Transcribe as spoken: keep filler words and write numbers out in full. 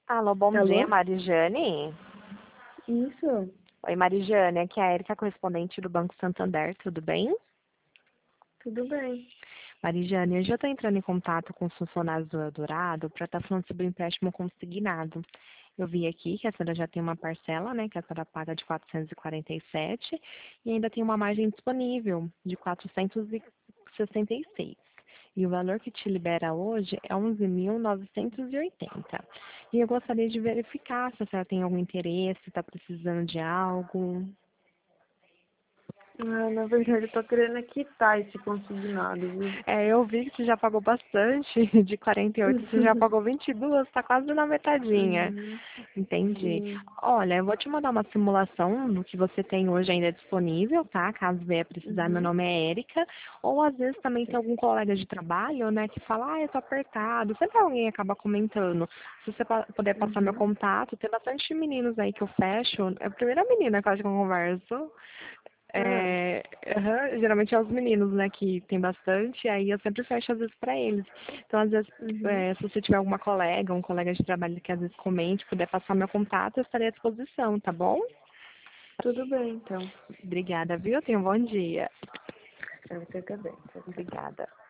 Alô, bom dia, Alô? Marijane. Isso, Oi, Marijane, aqui é a Erika, correspondente do Banco Santander, tudo bem? tudo bem. Marijane, hoje eu estou entrando em contato com os funcionários do Eldorado para estar falando sobre o empréstimo consignado. Eu vi aqui que a senhora já tem uma parcela, né, que a senhora paga de quatrocentos e quarenta e sete e ainda tem uma margem disponível de quatrocentos e sessenta e seis. E o valor que te libera hoje é onze mil novecentos e oitenta. E eu gostaria de verificar se a senhora tem algum interesse, está precisando de algo. Ah, na verdade, eu tô querendo quitar esse consignado, viu? É, eu vi que você já pagou bastante, de quarenta e oito você já pagou vinte e duas, tá quase na metadinha. Uhum, Entendi. sim. Olha, eu vou te mandar uma simulação do que você tem hoje ainda disponível, tá? Caso venha precisar, meu Uhum, nome é Érica. Ou às vezes também tem certo. algum colega de trabalho, né, que fala, ah, eu tô apertado. Sempre alguém acaba comentando. Se você pa- puder passar meu Uhum, contato, tem bastante meninos aí que eu fecho. É a primeira menina que eu acho que eu converso. ah, É, aham, geralmente é os meninos, né, que tem bastante, aí eu sempre fecho às vezes para eles. Então, às vezes, uhum, é, se você tiver alguma colega, um colega de trabalho que às vezes comente, puder passar meu contato, eu estarei à disposição, tá bom? tudo bem, então. Obrigada, viu? Tenha um bom dia. Pra você também. Tchau, tchau. Obrigada.